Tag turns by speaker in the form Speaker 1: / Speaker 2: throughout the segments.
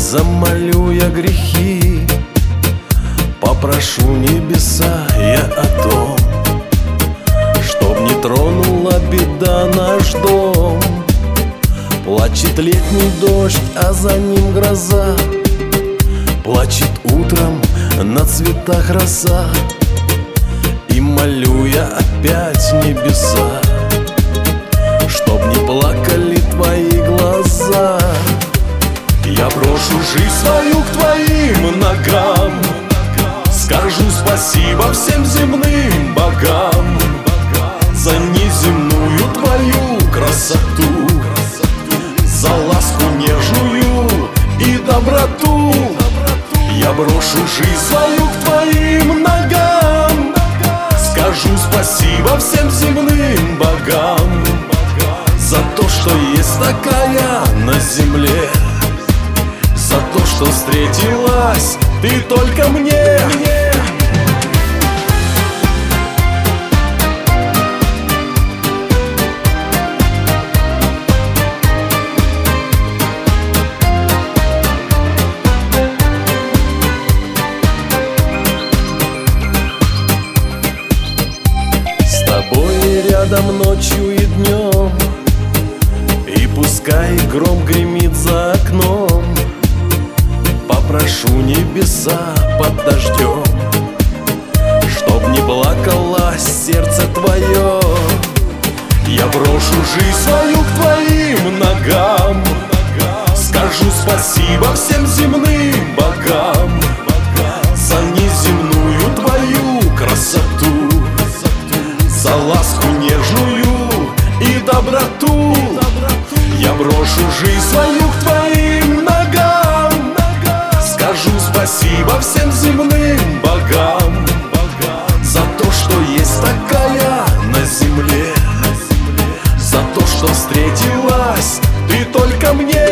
Speaker 1: замолю я грехи, попрошу небеса я о том, чтоб не тронула беда наш дом. Плачет летний дождь, а за ним гроза, плачет утром на цветах роса. И молю я опять небеса, чтоб не плакали твои глаза. Я брошу жизнь свою к твоим ногам, скажу спасибо всем земным богам за неземную твою красоту, за ласку нежную и доброту. Я брошу жизнь свою к твоим ногам, скажу спасибо всем земным богам за то, что есть такая на земле, за то, что встретилась ты только мне. С тобой рядом ночью и днем, и пускай гром гремит за окном, попрошу небеса под дождем, чтоб не плакало сердце твое. Я брошу жизнь свою к твоим ногам, скажу спасибо всем земным богам за неземную твою красоту, за ласку нежную и доброту. Я брошу жизнь свою к твоим ногам, скажу спасибо всем земным богам за то, что есть такая на земле, за то, что встретилась ты только мне.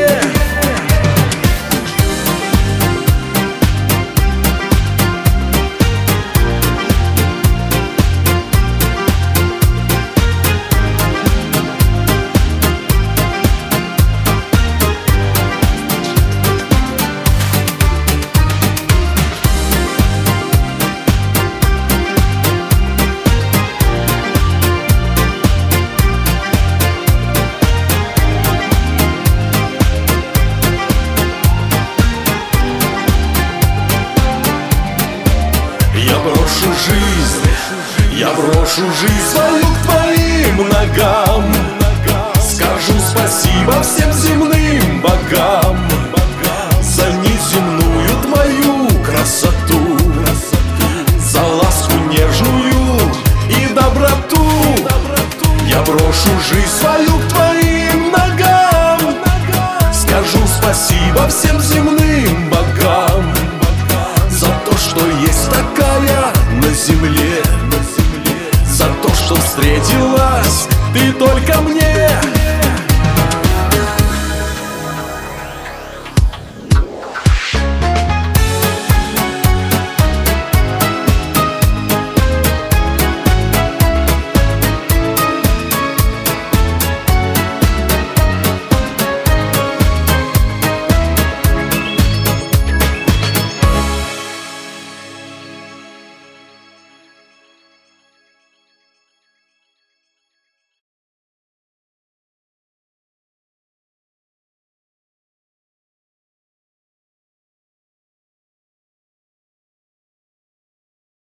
Speaker 1: Я брошу жизнь свою к твоим ногам, скажу спасибо всем земным богам за неземную твою красоту, за ласку нежную и доброту. Я брошу жизнь свою к твоим ногам, скажу спасибо всем земным богам за то, что есть такая на земле, за то, что встретилась ты только мне.